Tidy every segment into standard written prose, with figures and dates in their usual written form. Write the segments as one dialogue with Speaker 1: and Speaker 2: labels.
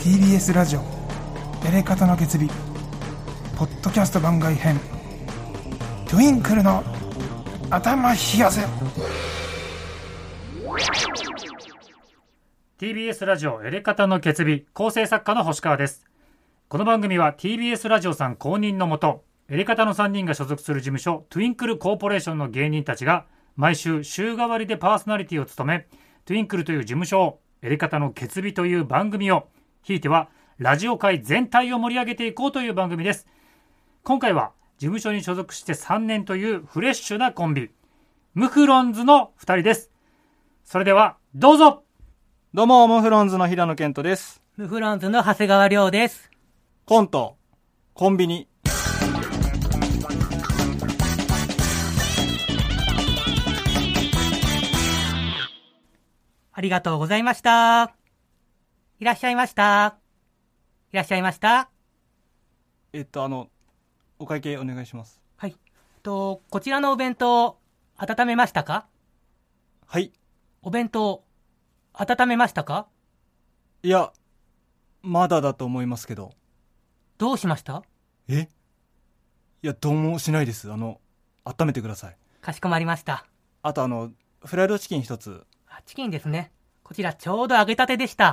Speaker 1: TBS ラジオエレカタの決意ポッドキャスト番外編トゥインクルの頭冷やせ。
Speaker 2: TBS ラジオエレカタの決意、構成作家の星川です。この番組は TBS ラジオさん公認のもと、エレカタの3人が所属する事務所トゥインクルコーポレーションの芸人たちが毎週週替わりでパーソナリティを務め、トゥインクルという事務所をエレカタの決意という番組を、ひいてはラジオ界全体を盛り上げていこうという番組です。今回は事務所に所属して3年というフレッシュなコンビ、ムフロンズの2人です。それではどうぞ。
Speaker 3: どうも、ムフロンズの平野健人です。
Speaker 4: ムフロンズの長谷川亮です。
Speaker 3: コント、コンビニ。
Speaker 4: ありがとうございました。いらっしゃいました。いらっしゃいました。
Speaker 3: お会計お願いします。
Speaker 4: はい。こちらのお弁当、温めましたか？
Speaker 3: はい。
Speaker 4: お弁当、温めましたか？
Speaker 3: いや、まだだと思いますけど。
Speaker 4: どうしました？
Speaker 3: いや、どうもしないです。温めてください。
Speaker 4: かしこまりました。
Speaker 3: あとフライドチキン一つ。
Speaker 4: チキンですね。こちらちょうど揚げたてでした。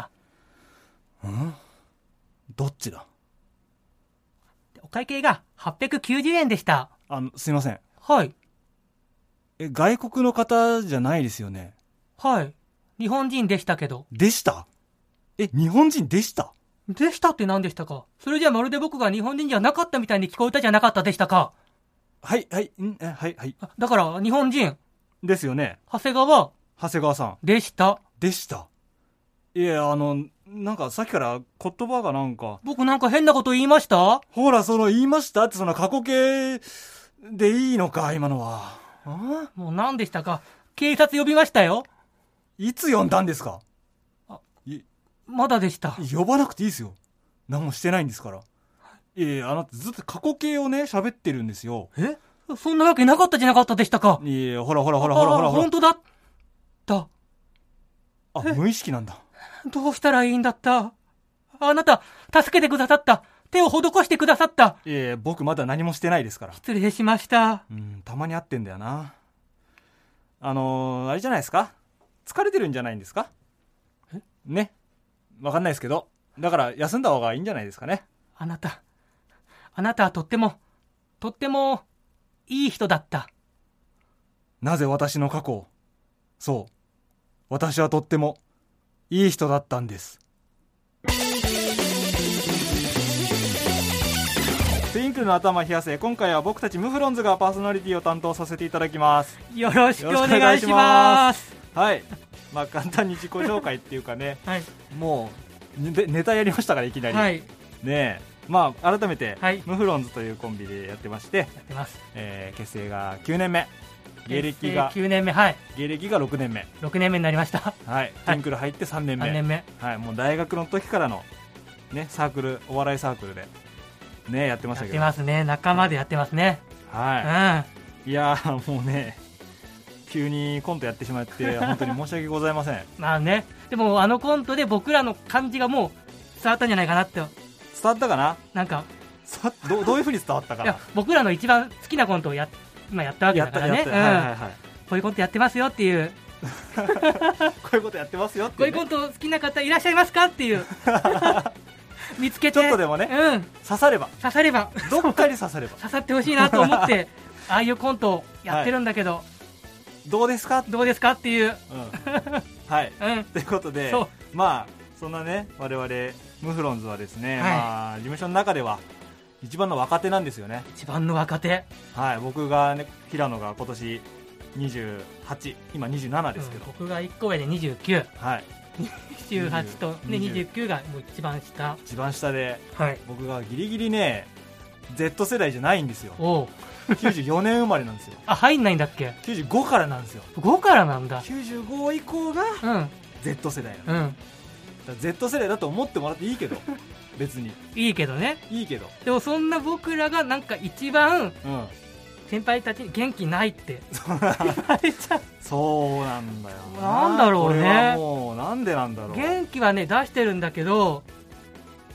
Speaker 3: どっちだ？
Speaker 4: お会計が890円でした。
Speaker 3: すいません。
Speaker 4: はい。
Speaker 3: 外国の方じゃないですよね？
Speaker 4: はい。日本人でしたけど。
Speaker 3: でした？日本人でした？
Speaker 4: でしたって何でしたか？それじゃまるで僕が日本人じゃなかったみたいに聞こえたじゃなかったでしたか？
Speaker 3: はい。
Speaker 4: だから日本人
Speaker 3: ですよね。
Speaker 4: 長谷川
Speaker 3: さん
Speaker 4: でした。
Speaker 3: いや、なんかさっきから言葉がなんか。
Speaker 4: 僕なんか変なこと言いました？
Speaker 3: ほら、言いましたって過去形でいいのか、今のは。
Speaker 4: もう何でしたか？警察呼びましたよ。
Speaker 3: いつ呼んだんですか？
Speaker 4: まだでした。
Speaker 3: 呼ばなくていいですよ。何もしてないんですから。あなたずっと過去形をね、喋ってるんですよ。
Speaker 4: そんなわけなかったじゃなかったでしたか？
Speaker 3: ほら。
Speaker 4: 本当だった。
Speaker 3: 無意識なんだ。
Speaker 4: どうしたらいいんだった。あなた、助けてくださった。手を施してくださった。
Speaker 3: 僕まだ何もしてないですから。
Speaker 4: 失礼しました。
Speaker 3: たまに会ってんだよな。あれじゃないですか？疲れてるんじゃないんですか？ね。わかんないですけど。だから休んだ方がいいんじゃないですかね。
Speaker 4: あなたはとってもいい人だった。
Speaker 3: なぜ私の過去を。そう。私はとってもいい人だったんです。トゥインクルの頭冷やせ。今回は僕たちムフロンズがパーソナリティを担当させていただきます。
Speaker 4: よろしくお願いします。
Speaker 3: はい。簡単に自己紹介っていうかね、
Speaker 4: はい、
Speaker 3: もうネタやりましたから、いきなり。
Speaker 4: はい、
Speaker 3: ねえ、改めて、
Speaker 4: はい、
Speaker 3: ムフロンズというコンビでやってまして、結成が9年目。芸歴が
Speaker 4: 9年目、はい。
Speaker 3: 芸歴が6年目。
Speaker 4: 6年目になりました。
Speaker 3: はい。トゥインクル入って3年目。
Speaker 4: 3年目。
Speaker 3: はい。もう大学の時からのね、サークル、お笑いサークルでね、やってましたけど。
Speaker 4: やってますね。仲間でやってますね。
Speaker 3: はい。いやー、もうね、急にコントやってしまって本当に申し訳ございません。
Speaker 4: でもコントで僕らの感じがもう伝わったんじゃないかなって。伝
Speaker 3: わったかな？
Speaker 4: なんか
Speaker 3: どういう風に伝わったかな？
Speaker 4: いや、僕らの一番好きなコントを今やったわけだからね。こういうコントやってますよっていう
Speaker 3: こういうことやってますよっていう、ね、
Speaker 4: こういうコント好きな方いらっしゃいますかっていう見つけて
Speaker 3: ちょっとでもね、刺さればどっかに刺されば
Speaker 4: 刺さってほしいなと思ってああいうコントをやってるんだけど、
Speaker 3: どうですか
Speaker 4: っていう、
Speaker 3: はい、ということで、そんなね、我々ムフロンズはですね、事務所の中では一番の若手なんですよね。
Speaker 4: 一番の若手。
Speaker 3: はい。僕がね、平野が今年28、今27ですけど、
Speaker 4: 僕が1個上で29。
Speaker 3: はい。
Speaker 4: 28と、ね、29がもう一番下
Speaker 3: で、
Speaker 4: はい、
Speaker 3: 僕がギリギリね Z 世代じゃないんですよ。94年生まれなんですよ。
Speaker 4: 入んないんだっけ
Speaker 3: ？95からなんですよ。
Speaker 4: 5からなんだ。
Speaker 3: 95以降が Z 世代なの。だ Z 世代だと思ってもらっていいけど別に
Speaker 4: いいけどね。でもそんな僕らがなんか一番、先輩たちに元気ないって言われちゃう。
Speaker 3: そうなんだよ。
Speaker 4: なんだろうね。
Speaker 3: これはもうなんでなんだろう。
Speaker 4: 元気はね出してるんだけど、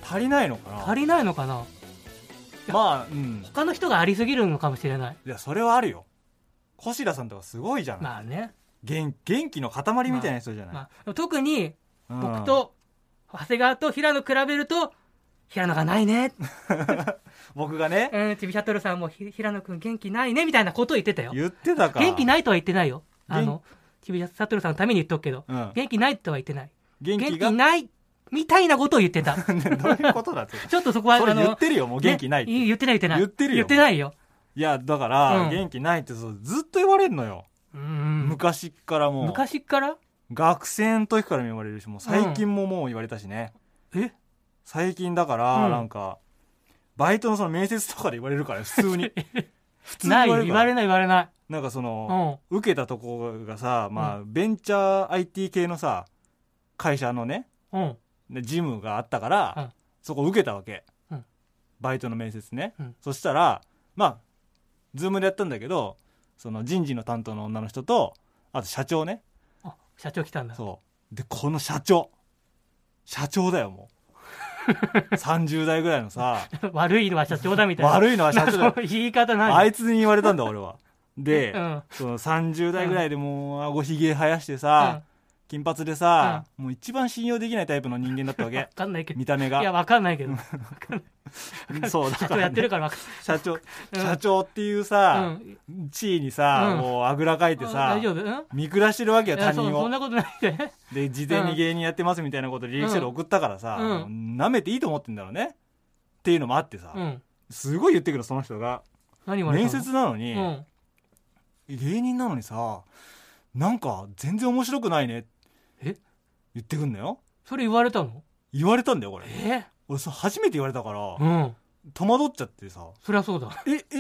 Speaker 3: 足りないのかな。
Speaker 4: 足りないのかな。
Speaker 3: まあ、うん。
Speaker 4: 他の人がありすぎるのかもしれない。
Speaker 3: いや、それはあるよ。小白さんとかすごいじゃない。
Speaker 4: まあね。
Speaker 3: 元気の塊みたいな人じゃない。
Speaker 4: まあ、特に、僕と、長谷川と平野比べると、平野がないね。
Speaker 3: 僕がね。
Speaker 4: ちびシャトルさんも平野くん元気ないねみたいなことを言ってたよ。
Speaker 3: 言ってたか。
Speaker 4: 元気ないとは言ってないよ。ちびシャトルさんのために言っとくけど、元気ないとは言ってない。元気ないみたいなことを言ってた。
Speaker 3: どういうことだって。
Speaker 4: ちょっとそこは、
Speaker 3: 言ってるよ、もう元気ないって。
Speaker 4: 言ってない。
Speaker 3: 言ってるよ。
Speaker 4: 言ってないよ。
Speaker 3: いや、だから、元気ないってずっと言われるのよ。昔からもう。
Speaker 4: 昔から？
Speaker 3: 学生の時からも言われるし、もう最近ももう言われたしね。最近だから、なんか、バイトのその面接とかで言われるから、普通に。
Speaker 4: 普通に言われない。
Speaker 3: なんかその、受けたとこがさ、まあ、ベンチャー IT 系のさ、会社のね、事務があったから、そこ受けたわけ。バイトの面接ね。そしたら、まあ、ズームでやったんだけど、その人事の担当の女の人と、あと社長ね。
Speaker 4: 社長来たんだ。
Speaker 3: そう。で、この社長だよ、もう。30代ぐらいのさ。
Speaker 4: 悪いのは社長だみたいな。
Speaker 3: 悪いのは社長だ。
Speaker 4: 言い方何？
Speaker 3: あいつに言われたんだ、俺は。で、その30代ぐらいでもう、顎ひげ生やしてさ、金髪でさ、もう一番信用できないタイプの人間だったわけ。
Speaker 4: わかんないけど。
Speaker 3: 見た目が。
Speaker 4: いや、わかんないけど。
Speaker 3: そう、
Speaker 4: 社長やってるから
Speaker 3: 社長っていうさ、地位にさ、もうあぐらかいてさ、
Speaker 4: 大丈夫？
Speaker 3: 見下してるわけよ、他人を。
Speaker 4: そんなことないで。
Speaker 3: で、事前に芸人やってますみたいなこと履歴書で送ったからさ、舐めていいと思ってんだろうね。っていうのもあってさ、すごい言ってくるその人が。面接なのに、芸人なのにさ、なんか全然面白くないね。言ってくんだよ。
Speaker 4: それ言われたの？
Speaker 3: 言われたんだよ、これ。俺さ、初めて言われたから、戸惑っちゃってさ。
Speaker 4: そりゃそうだ。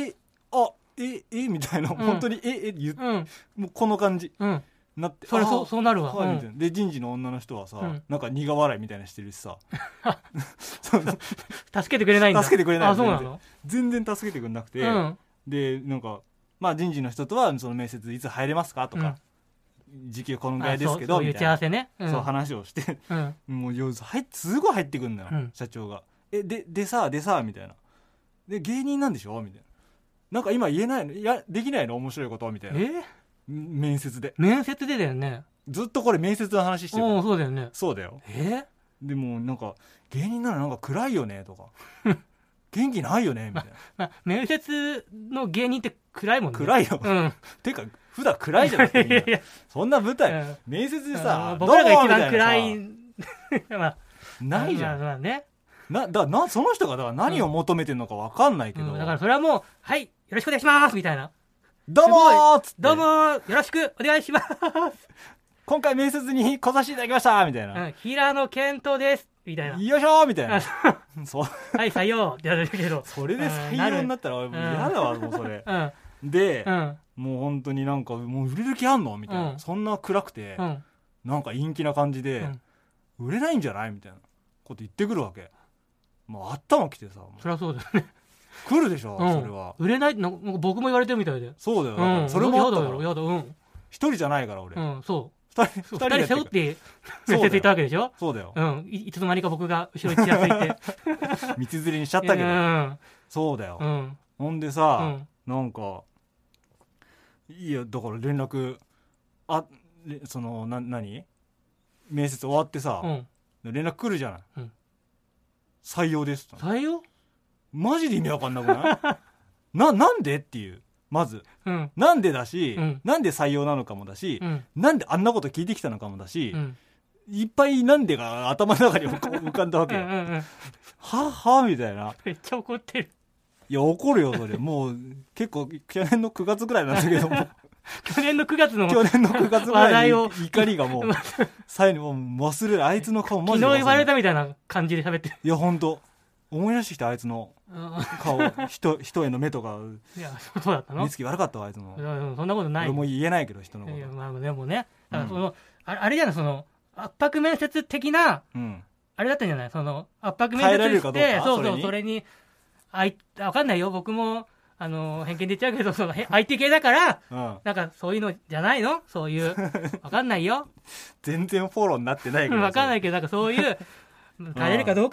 Speaker 3: みたいな、本当に、もうこの感じ。なって。
Speaker 4: そうなるわ。
Speaker 3: で、人事の女の人はさ、なんか苦笑いみたいなしてるしさ。
Speaker 4: 助けてくれないんだ。
Speaker 3: 助けてくれない。
Speaker 4: そうなの？
Speaker 3: 全然助けてくれなくて。で、なんか、まあ人事の人とは、その面接いつ入れますかとか。時給このぐらいですけど、
Speaker 4: みたいな。打ち合わせね。
Speaker 3: そう話をして、もうすごい入ってくんだよ、社長が。でさ、みたいな。で、芸人なんでしょみたいな。なんか今言えないの？いや、できないの？面白いことみたいな。面接で。
Speaker 4: 面接でだよね。
Speaker 3: ずっとこれ面接の話してる。
Speaker 4: そうだよね。
Speaker 3: そうだよ。でもなんか、芸人ならなんか暗いよねとか。元気ないよねみたい
Speaker 4: な。面接の芸人って暗いもんね。
Speaker 3: 暗いよ。てか、普段暗いじゃないですか。そんな舞台、面接でさ、
Speaker 4: 僕らが一番暗い。
Speaker 3: ないじゃん。
Speaker 4: だ
Speaker 3: からその人がだから何を求めてるのか分かんないけど。
Speaker 4: だからそれはもう、はい、よろしくお願いしますみたいな。
Speaker 3: どうもーっつって。
Speaker 4: どうもーよろしくお願いします。
Speaker 3: 今回面接に来させていただきましたみたいな。
Speaker 4: 平野健人です。みたいな。
Speaker 3: よいしょーみたいな。
Speaker 4: はい、採用ってやるけど。
Speaker 3: それで採用になったら嫌だわ、もうそれ。で、もう本当になんか、もう売れる気あんのみたいな。そんな暗くて、なんか陰気な感じで、売れないんじゃないみたいなこと言ってくるわけ。もう頭きてさ。
Speaker 4: そりゃそうだよね。
Speaker 3: 来るでしょ、それは。
Speaker 4: 売れないって僕も言われてるみたいで。
Speaker 3: そうだよ。それもあったから。
Speaker 4: やだ。
Speaker 3: 一人じゃないから俺。
Speaker 4: そう。
Speaker 3: 二
Speaker 4: 人背負って面接行ったわけでしょ。
Speaker 3: そうだよ。
Speaker 4: いつの間にか僕が後ろにちらついて
Speaker 3: 道連れにしちゃったけど。そうだよ。ほんでさ、なんかいやだから連絡その何面接終わってさ、連絡来るじゃない。採用です。
Speaker 4: 採用？
Speaker 3: マジで意味わかんなくない？なんでっていう。まず、なんでだし、なんで採用なのかもだし、なんであんなこと聞いてきたのかもだし、いっぱいなんでが頭の中に浮かんだわけよ。はみたいな。
Speaker 4: めっちゃ怒ってる。
Speaker 3: いや怒るよそれ。もう結構去年の9月ぐらいなんだけども。
Speaker 4: 去年の9月
Speaker 3: ぐらいに怒りがもう最後忘れる。あいつの顔マジで
Speaker 4: 昨日言われたみたいな感じで喋ってる。
Speaker 3: いや本当思い出してきたあいつの顔人への目とか。
Speaker 4: いやそうだったの。
Speaker 3: 目つき悪かったわあいつの。
Speaker 4: そんなことない。
Speaker 3: 俺も言えないけど人のこと。
Speaker 4: まあでもね、だからそのあれじゃない、その圧迫面接的なあれだったんじゃない。その圧迫面接してそれにわかんないよ、僕も偏見で言っちゃうけど、そのIT 系だから、なんかそういうのじゃないの、そういうわかんないよ。
Speaker 3: 全然フォローになってないけど。
Speaker 4: わかんないけど、なんかそういう耐えれるかどうか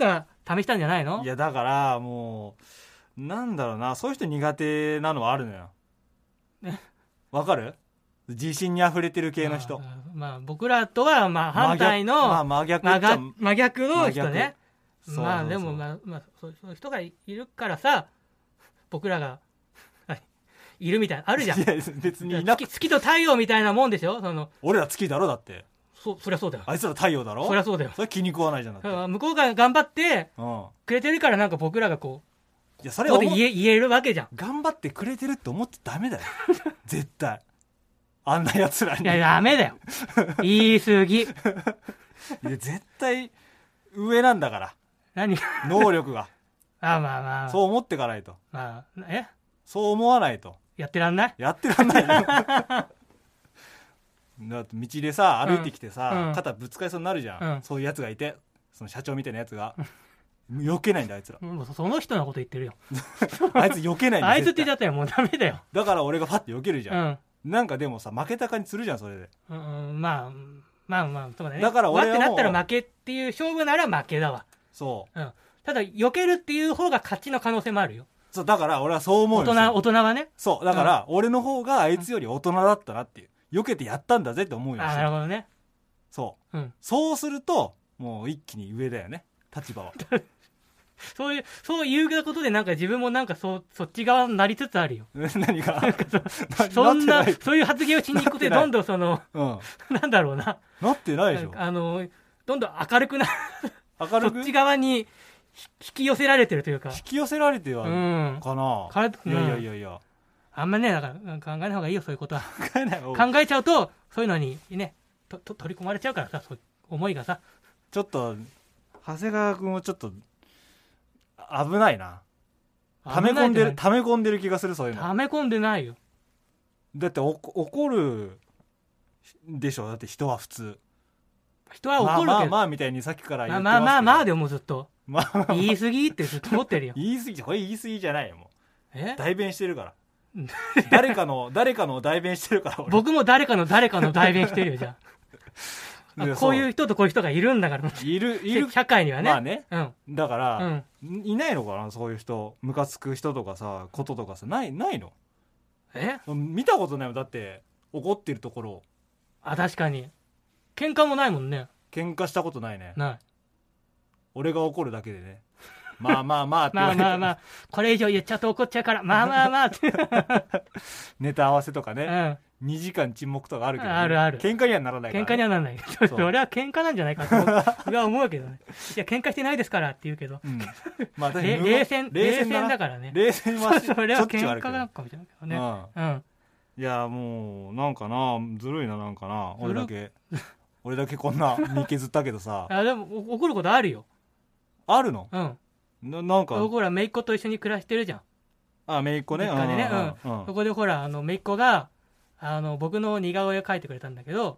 Speaker 4: 試したんじゃないの？
Speaker 3: いやだからもうなんだろうな、そういう人苦手なのはあるのよ。わかる？自信にあふれてる系の人。
Speaker 4: まあ僕らとはまあ反対の
Speaker 3: 真逆
Speaker 4: の人ね。
Speaker 3: そう
Speaker 4: まあでもまあそういう人がいるからさ、僕らがいるみたいなあるじゃん。いや
Speaker 3: 別に
Speaker 4: 月と太陽みたいなもんでしょ。
Speaker 3: 俺ら月だろだって。
Speaker 4: そりゃそうだよ。
Speaker 3: あいつら太陽だろ。
Speaker 4: そりゃそうだよ。
Speaker 3: それ気に食わないじゃん。
Speaker 4: 向こうが頑張ってくれてるからなんか僕らがこう、
Speaker 3: いやそれ
Speaker 4: ここで言えるわけじゃん。
Speaker 3: 頑張ってくれてるって思ってダメだよ。絶対。あんな奴らに。
Speaker 4: いやダメだよ。言い過ぎ。いや
Speaker 3: 絶対上なんだから。
Speaker 4: 何？
Speaker 3: 能力が。
Speaker 4: まあ。
Speaker 3: そう思ってかないと。そう思わないと。
Speaker 4: やってらんない？
Speaker 3: やってらんないよ。だって道でさ歩いてきてさ、肩ぶつかりそうになるじゃん、そういうやつがいて、その社長みたいなやつが避けないんだあいつら。
Speaker 4: その人のこと言ってるよ。
Speaker 3: あいつ避けないんだ。
Speaker 4: あいつって言っちゃったよ、もうダメだよ。
Speaker 3: だから俺がパッて避けるじゃん、なんかでもさ負けた感じするじゃんそれで。
Speaker 4: まあそうだね。
Speaker 3: だから俺は
Speaker 4: わってなったら負けっていう勝負なら負けだわ。
Speaker 3: そう、
Speaker 4: ただ避けるっていう方が勝ちの可能性もあるよ。
Speaker 3: そうだから俺はそう思うよ。
Speaker 4: 大人はね。
Speaker 3: そうだから、俺の方があいつより大人だったなっていう、避けてやったんだぜって思うよ。
Speaker 4: なるほどね。
Speaker 3: そう、そうするともう一気に上だよね、立場は。
Speaker 4: そういうことでなんか自分もなんかそっち側になりつつあるよ。
Speaker 3: 何が
Speaker 4: そういう発言をしに行くとどんどんなんだろうな。
Speaker 3: なってないでしょ。
Speaker 4: どんどん明るくなそっち側に引き寄せられてるというか。
Speaker 3: 引き寄せられてはかな。いや。
Speaker 4: あんまね、だから考えない方がいいよ、そういうことは。考えちゃうと、そういうのにね、取り込まれちゃうからさ、そういう思いがさ。
Speaker 3: ちょっと、長谷川君もちょっと、危ないな。溜め込んでる気がする、そういうの。
Speaker 4: 溜め込んでないよ。
Speaker 3: だって怒るでしょ、だって人は普通。
Speaker 4: 人は怒るけど。
Speaker 3: まあみたいにさっきから言ってますけど。
Speaker 4: まあでもずっと。言い過ぎってずっと思ってるよ。
Speaker 3: これ言い過ぎじゃないよ、もう。代弁してるから。誰かの代弁してるから。
Speaker 4: 僕も誰かの代弁してるよ、じゃあ。こういう人とこういう人がいるんだから。いる社会にはね。
Speaker 3: まあね。だから、いないのかな、そういう人。ムカつく人とかさ、こととかさ、ないの？見たことないもん、だって、怒ってるところ。
Speaker 4: 確かに。喧嘩もないもんね。
Speaker 3: 喧嘩したことないね。
Speaker 4: ない。
Speaker 3: 俺が怒るだけでね。まあって言われて。
Speaker 4: まあこれ以上言っちゃうと怒っちゃうからまあって
Speaker 3: ネタ合わせとかね、2時間沈黙とかあるけど、
Speaker 4: ある
Speaker 3: 喧嘩にはならないから、
Speaker 4: 喧嘩にはならない。俺は喧嘩なんじゃないかと俺は思うけどね。いや喧嘩してないですからって言うけど、まあ冷戦だからね。
Speaker 3: 冷戦は
Speaker 4: それは喧嘩なのかもしれないけどね。
Speaker 3: いやもうなんかな、ずるいな、なんかな、俺だけこんな身削ったけどさ。
Speaker 4: でも怒ることあるよ。
Speaker 3: あるの？なんか
Speaker 4: ほら姪っ子と一緒に暮らしてるじゃん。
Speaker 3: 姪っ子ね。
Speaker 4: そこでほら姪っ子が僕の似顔絵を描いてくれたんだけど。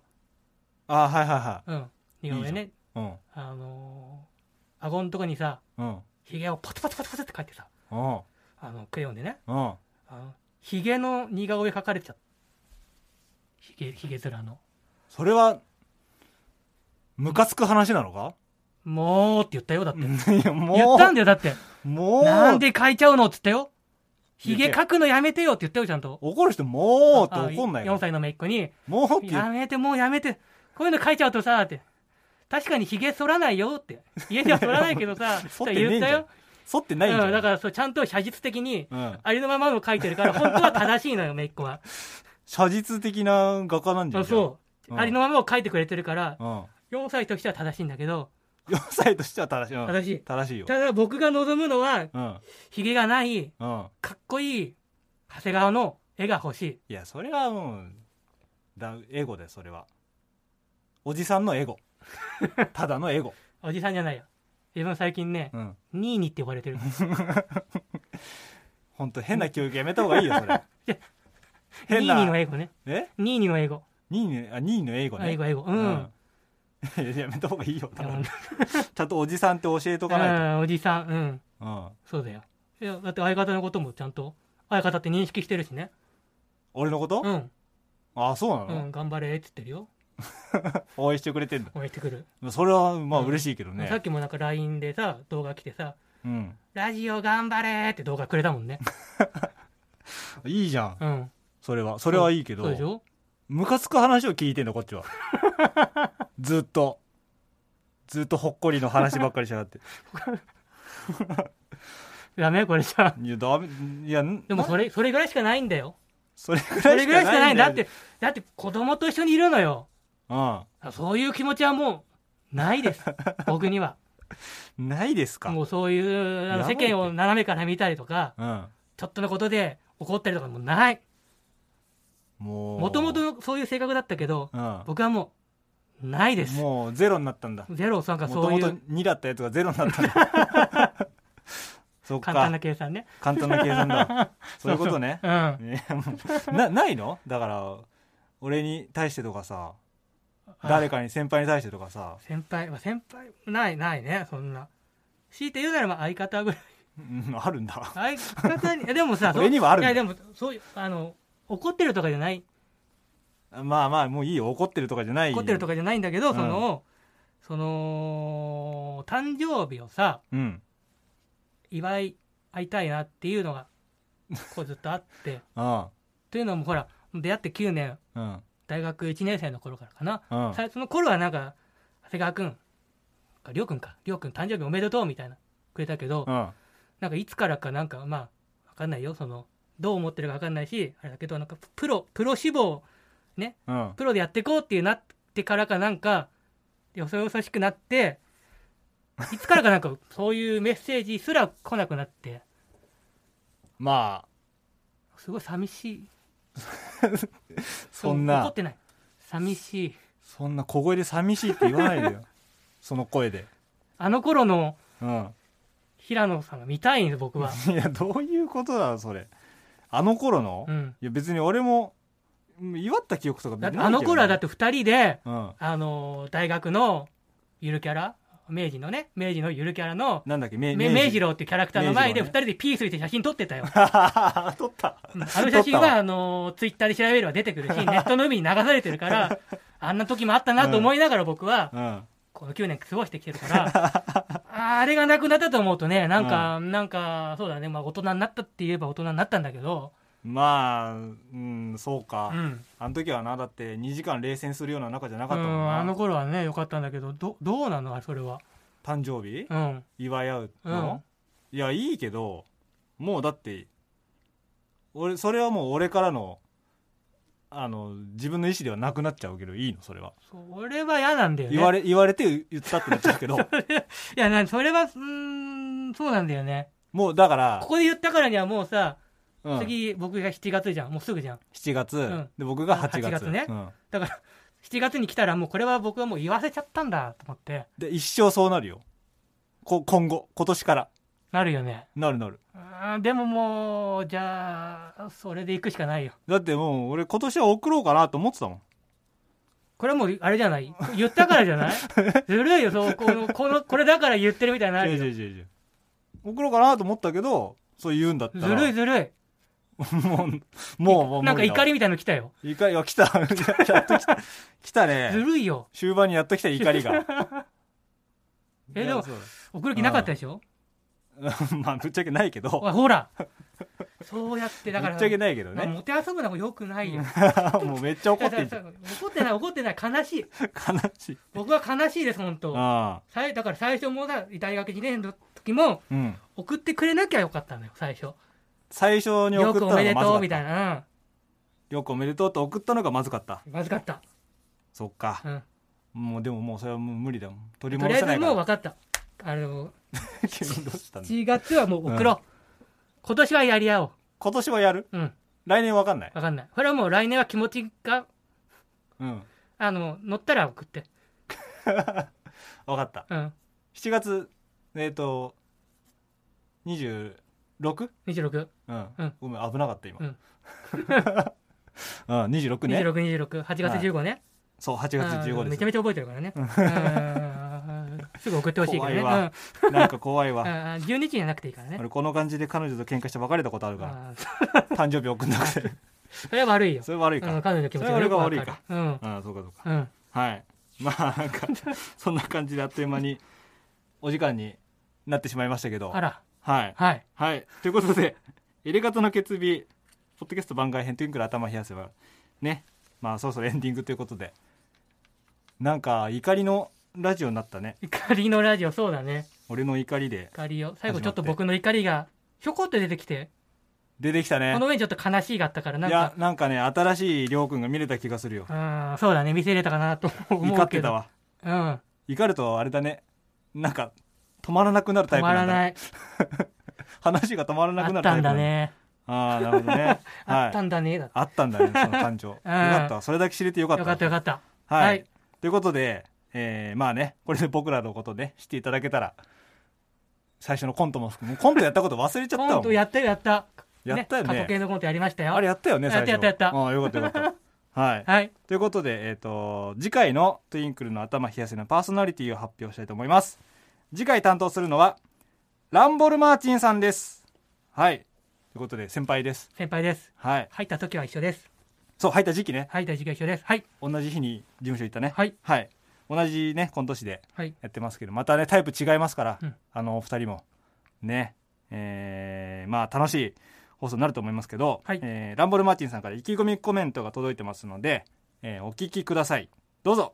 Speaker 4: 似顔絵ね。顎のとこにさ、ひげをポツポツって描いてさ、クレヨンでね、ひげの似顔絵描かれちゃった。ひげ面の。
Speaker 3: それはムカつく話なのか？
Speaker 4: もうって言ったよ、だって。
Speaker 3: 言
Speaker 4: ったんだよ、だって。
Speaker 3: もう
Speaker 4: なんで書いちゃうのって言ったよ。ひげ描くのやめてよって言ったよ、ちゃんと。
Speaker 3: 怒る人もうって怒んないよ。
Speaker 4: 4歳の姪っ子に。
Speaker 3: もうって
Speaker 4: やめて、こういうの書いちゃうとさ、って。確かにひげ剃らないよって。家では剃らないけどさ、言ったよ。
Speaker 3: 剃ってないんじゃん。
Speaker 4: だからちゃんと写実的に、ありのままの書いてるから、本当は正しいのよ、姪っ子は。
Speaker 3: 写実的な画家なんじゃん。
Speaker 4: そう。ありのままを書いてくれてるから、4歳としては正しいんだけど、
Speaker 3: 4歳としては正しいよ。
Speaker 4: ただ僕が望むのは、ひげがない、かっこいい長谷川の絵が欲しい。
Speaker 3: いや、それはもうエゴで、それはおじさんのエゴ。ただのエゴ。
Speaker 4: おじさんじゃないよ。自分最近ね、ニーニって呼ばれてる。
Speaker 3: ほんと変な教育やめた方がいいよ、それ。
Speaker 4: ニーニの英語ね。ニーニの英語。
Speaker 3: ニーの英語ね。
Speaker 4: 英語。
Speaker 3: やめた方がいいよ。ちゃんとおじさんって教えとかないと。
Speaker 4: おじさん、そうだよ。いや、だって相方のこともちゃんと、相方って認識してるしね。
Speaker 3: 俺のこと？そうなの？
Speaker 4: 頑張れって言ってるよ。
Speaker 3: 応援してくれてんだ。
Speaker 4: 応援してくる。
Speaker 3: それはまあ嬉しいけどね。
Speaker 4: さっきもなんか LINE でさ動画来てさ、ラジオ頑張れって動画くれたもんね。
Speaker 3: いいじゃん。それはいいけど。そうでしょ。ムカつく話を聞いてんだこっちは。ずっとほっこりの話ばっかりしやがって。
Speaker 4: ダメこれじゃ。
Speaker 3: いやダメ。いや
Speaker 4: でもそれぐらいしかないんだよ。
Speaker 3: それぐらいしかないんだよ。
Speaker 4: だって子供と一緒にいるのよ。そういう気持ちはもうないです。僕には。
Speaker 3: ないですか。
Speaker 4: もうそういう世間を斜めから見たりとか、ちょっとのことで怒ったりとかもない。もともとそういう性格だったけど、僕はもうないです。
Speaker 3: もうゼロになったんだ。
Speaker 4: ゼロなんかそういう。
Speaker 3: もともと2だったやつがゼロになったんだ。そっか。
Speaker 4: 簡単な計算ね。
Speaker 3: 簡単な計算だ。そういうことね。ないの？だから俺に対してとかさ、誰かに先輩に対してとかさ。
Speaker 4: 先輩ないねそんな。強いて言うなら相方ぐらい。
Speaker 3: あるんだ。
Speaker 4: 相方にでもさ、
Speaker 3: 俺にはあるんだ。
Speaker 4: いやでもそういう怒ってるとかじゃない。
Speaker 3: まあもういいよ。怒ってるとかじゃない。
Speaker 4: 怒ってるとかじゃないんだけど、その誕生日をさ、祝いたいなっていうのがこうずっとあって。というのもほら出会って9年、大学1年生の頃からかな。その頃はなんか長谷川君、りょうくん誕生日おめでとうみたいなくれたけど、なんかいつからかなんかまあ分かんないよ。どう思ってるか分かんないしあれだけど、なんかプロ志望ね、プロでやっていこうっていうなってからかなんかよそよそしくなって、いつからかなんかそういうメッセージすら来なくなって、
Speaker 3: まあ
Speaker 4: すごい寂しい。
Speaker 3: そんな
Speaker 4: 怒ってない。寂しい。
Speaker 3: そんな小声で寂しいって言わないでよ。その声で。
Speaker 4: あの頃の平野さんが見たいんです僕は。
Speaker 3: いやどういうことだそれ。あの頃の、いや別に俺も祝った記憶とか
Speaker 4: ないけど、ね、あの頃はだって2人で、大学のゆるキャラ明治のゆるキャラの
Speaker 3: なんだっけ
Speaker 4: 明治郎っていうキャラクターの前で2人でピースして写真撮ってたよ。
Speaker 3: 撮った。
Speaker 4: あの写真はツイッターで調べれば出てくるし、ネットの海に流されてるからあんな時もあったなと思いながら僕は、この9年過ごしてきてるからあれがなくなったと思うとね、なんかそうだね、まあ大人になったって言えば大人になったんだけど、
Speaker 3: まあそうか、あの時はな、だって2時間冷戦するような仲じゃなかったもんな。
Speaker 4: あの頃はねよかったんだけど、どうなのそれは。
Speaker 3: 誕生日、祝い合うの、いやいいけど、もうだってそれはもう俺からの自分の意思ではなくなっちゃうけど、いいのそれは。
Speaker 4: それは嫌なんだよね。
Speaker 3: 言われて言ったってなっちゃうけど。い
Speaker 4: やそれはそうなんだよね。
Speaker 3: もうだから
Speaker 4: ここで言ったからにはもうさ、次僕が7月じゃん、もうすぐじゃん。
Speaker 3: 7月、で僕が8月
Speaker 4: ね、だから7月に来たらもうこれは僕はもう言わせちゃったんだと思って。
Speaker 3: で一生そうなるよ。今年から
Speaker 4: なるよね。
Speaker 3: なる。
Speaker 4: でももうじゃあそれで行くしかないよ。
Speaker 3: だってもう俺今年は送ろうかなと思ってたもん。
Speaker 4: これはもうあれじゃない、言ったからじゃないずるいよ、これだから言ってるみたいになるよ。
Speaker 3: 送ろうかなと思ったけど、そう言うんだったら
Speaker 4: ずるい
Speaker 3: もう
Speaker 4: なんか怒りみたいの来たよ。
Speaker 3: 怒りは来た。やっと来たね。
Speaker 4: ずるいよ。
Speaker 3: 終盤にやっと来た怒りが。
Speaker 4: でも送る気なかったでしょ。
Speaker 3: まあぶっちゃけないけど。
Speaker 4: ほらそうやってだから
Speaker 3: ぶっちゃけないけどね。
Speaker 4: もてあそぶのもよくないよ。
Speaker 3: もうめっちゃ怒ってんじゃん。
Speaker 4: 怒ってない、悲しい。僕は悲しいです本当。だから最初も大学2年の時も送ってくれなきゃよかったのよ。最初に送ったのがまずかった。よくおめでとうみたいな。
Speaker 3: よくおめでとうと送ったのがまずかった。そっか。もうでももうそれはもう無理だもん。取り戻せないから。
Speaker 4: とりあえずもう分かった。7月はもう送ろう。今年はやり合おう。
Speaker 3: 今年はやる？来年分かんない。
Speaker 4: これはもう来年は気持ちが乗ったら送って。
Speaker 3: 分かった。7月26？
Speaker 4: 26。
Speaker 3: ごめん危なかった今。26ね。
Speaker 4: 26。8月15ね。
Speaker 3: そう、8月15です。
Speaker 4: めちゃめちゃ覚えてるからね。すぐ送ってほしいけどね。
Speaker 3: なんか怖いわ。
Speaker 4: 12日じゃなくていいからね。
Speaker 3: 俺この感じで彼女と喧嘩して別れたことあるから。誕生日送んなくて。
Speaker 4: それは悪いよ。
Speaker 3: それ悪いか。
Speaker 4: 彼女の気持ち
Speaker 3: が悪いか。
Speaker 4: そうか。
Speaker 3: はい。 はい。まあなんかそんな感じであっという間にお時間になってしまいましたけど。
Speaker 4: あら。
Speaker 3: はい。
Speaker 4: はい。
Speaker 3: はい。ということで、エレカタの決日、ポッドキャスト番外編トゥインクル頭冷やせば、ね。まあそろそろエンディングということで。なんか怒りのラジオになったね。
Speaker 4: 怒りのラジオ、そうだね。
Speaker 3: 俺の怒りで。
Speaker 4: 怒りを。最後ちょっと僕の怒りが、ひょこって出てきて。
Speaker 3: 出てきたね。
Speaker 4: この上にちょっと悲しいがあったから、
Speaker 3: いや、なんかね、新しいりょうくんが見れた気がするよ。
Speaker 4: そうだね、見せれたかなと思うけど。
Speaker 3: 怒ってたわ。
Speaker 4: うん。
Speaker 3: 怒るとあれだね。なんか、止まらなくなるタイプなんだ。止まらない。話が止まらなくなるタイプ。
Speaker 4: あったんだね。
Speaker 3: ああ、なるほどね。
Speaker 4: あったんだね。
Speaker 3: あったんだね、その感情。よかった。それだけ知れてよかった。
Speaker 4: よかったよかった。
Speaker 3: はい。ということで、まあね、これで僕らのことね、知っていただけたら、最初のコントも含む。コントやったこと忘れちゃったわ。
Speaker 4: コントやったよ、やった。
Speaker 3: やったよね。
Speaker 4: 過去形のコントやりましたよ。
Speaker 3: あれやったよね、最初。
Speaker 4: やった。
Speaker 3: ああ、よかったよかった。はい。はい。ということで、次回のトゥインクルの頭冷やせのパーソナリティを発表したいと思います。次回担当するのは、ランボルマーチンさんです。はい。ということで、先輩です。
Speaker 4: 先輩です。
Speaker 3: はい。
Speaker 4: 入った時は一緒です。
Speaker 3: そう、入った時期ね。
Speaker 4: 入った時期は一緒です。はい。
Speaker 3: 同じ日に事務所行ったね。
Speaker 4: はい。
Speaker 3: はい。同じね、コント師でやってますけど、またね、タイプ違いますから、お二人も。ね。まあ、楽しい放送になると思いますけど、ランボルマーチンさんから意気込みコメントが届いてますので、お聞きください。どうぞ。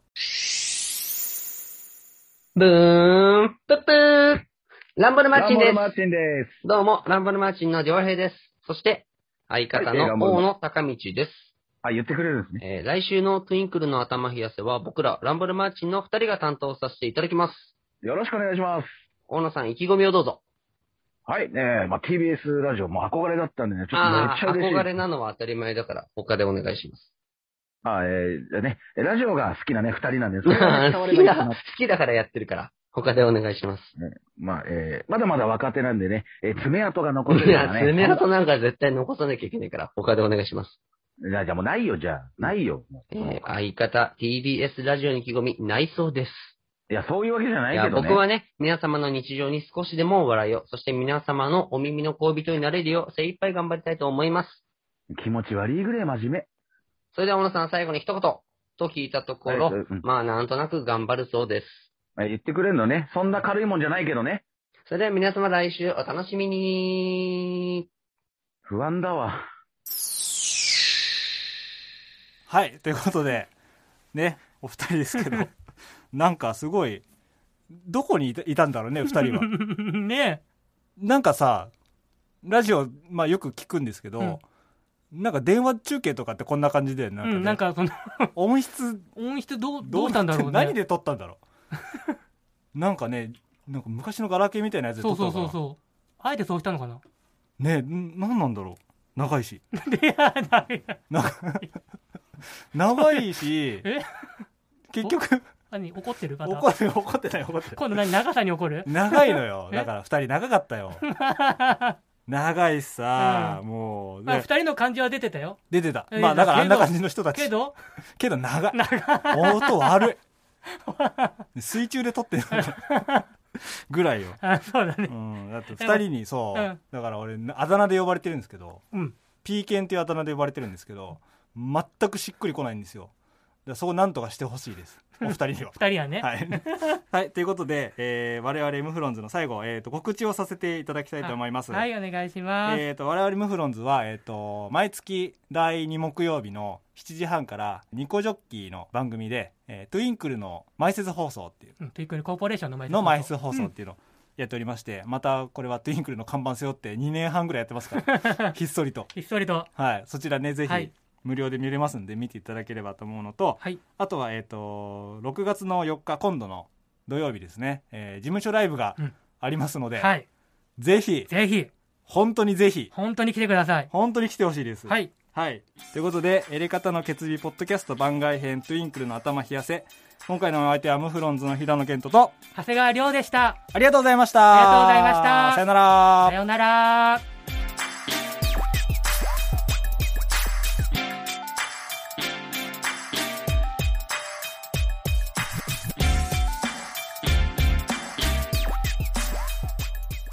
Speaker 5: ブーン、プップー。ランボルマーチンです。
Speaker 6: ランボルマーチンです。
Speaker 5: どうも、ランボルマーチンの良平です。そして、相方の大野高道です。
Speaker 6: 言ってくれるんですね。
Speaker 5: 来週のトゥインクルの頭冷やせは、僕ら、ランボルマーチンの2人が担当させていただきます。
Speaker 6: よろしくお願いします。
Speaker 5: 大野さん、意気込みをどうぞ。
Speaker 6: はい、TBS ラジオも憧れだったんでね、ちょっとめっちゃ嬉しい。
Speaker 5: 憧れなのは当たり前だから、他でお願いします。
Speaker 6: ラジオが好きなね、2人なんです。
Speaker 5: 好きだからやってるから、他でお願いします。
Speaker 6: まだまだ若手なんでね、爪痕が残ってるからね。
Speaker 5: 爪痕なんか絶対残さなきゃいけないから、他でお願いします。
Speaker 6: じゃあもうないよ、ないよ。
Speaker 5: 相方、TBS ラジオに意気込み、ないそうです。
Speaker 6: いや、そういうわけじゃないけどね。
Speaker 5: 僕はね、皆様の日常に少しでも笑いを、そして皆様のお耳の恋人になれるよう、精一杯頑張りたいと思います。
Speaker 6: 気持ち悪いぐらい真面目。
Speaker 5: それでは小野さん、最後に一言、と聞いたところ、まあ、なんとなく頑張るそうです。
Speaker 6: 言ってくれるのね。そんな軽いもんじゃないけどね。
Speaker 5: それでは皆様来週お楽しみに。
Speaker 6: 不安だわ。
Speaker 3: はい、ということで、ね、お二人ですけど、なんかすごい、どこにいたんだろうね、二人は。
Speaker 4: ね
Speaker 3: え。なんかさ、ラジオ、まあよく聞くんですけど、なんか電話中継とかってこんな感じで、
Speaker 4: なんかその
Speaker 3: 音質
Speaker 4: どうしたんだろうね。
Speaker 3: 何で撮ったんだろう。なんかね、なんか昔のガラケーみたいなやつで撮ったのかな。
Speaker 4: そう。あえてそうしたのかな。
Speaker 3: ねえ、なんなんだろう。長いし。長いし、結局。
Speaker 4: 何怒ってる方？
Speaker 3: 怒ってない。
Speaker 4: 今度長さに怒る？
Speaker 3: 長いのよ。だから二人長かったよ。長いさ、もう。
Speaker 4: 二人の感じは出てたよ。
Speaker 3: 出てた。まあだからあんな感じの人たち。
Speaker 4: けど
Speaker 3: 長い。音悪い。水中で撮ってるぐらいよ。
Speaker 4: そうだね。
Speaker 3: だって二人にそう。だから俺、あだ名で呼ばれてるんですけど、P ケンっていうあだ名で呼ばれてるんですけど、全くしっくりこないんですよ。そこなんとかしてほしいです。お二人には。
Speaker 4: 二人はね。
Speaker 3: はい。はい。ということで、我々ムフロンズの最後、告知をさせていただきたいと思います。
Speaker 4: はい、お願いします。
Speaker 3: 我々ムフロンズは、毎月第2木曜日の7時半からニコジョッキーの番組で、トゥインクルの埋設放送っていう。
Speaker 4: トゥインクルコーポレーションの
Speaker 3: 埋設放送っていうのをやっておりまして、またこれはトゥインクルの看板背負って2年半ぐらいやってますから、ひっそりと。はい。そちらね、ぜひ、無料で見れますんで見ていただければと思うのと、あとは、6月の4日今度の土曜日ですね、事務所ライブがありますので、ぜひ本当にぜひ
Speaker 4: 本当に来てください。
Speaker 3: 本当に来てほしいです。はい、ということでエレカタの決意ポッドキャスト番外編トゥインクルの頭冷やせ、今回のお相手はムフロンズの平野健人と
Speaker 4: 長谷川亮でした。
Speaker 3: ありがとうございました。
Speaker 4: ありがとうございました。
Speaker 3: さよなら。
Speaker 4: さよなら。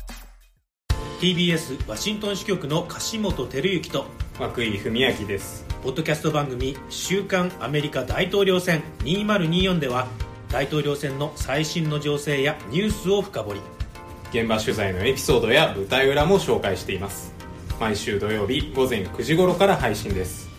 Speaker 7: TBS ワシントン支局の樫本照之と
Speaker 8: 涌井文明です。
Speaker 7: ポッドキャスト番組週刊アメリカ大統領選2024では大統領選の最新の情勢やニュースを深掘り、
Speaker 8: 現場取材のエピソードや舞台裏も紹介しています。毎週土曜日午前9時頃から配信です。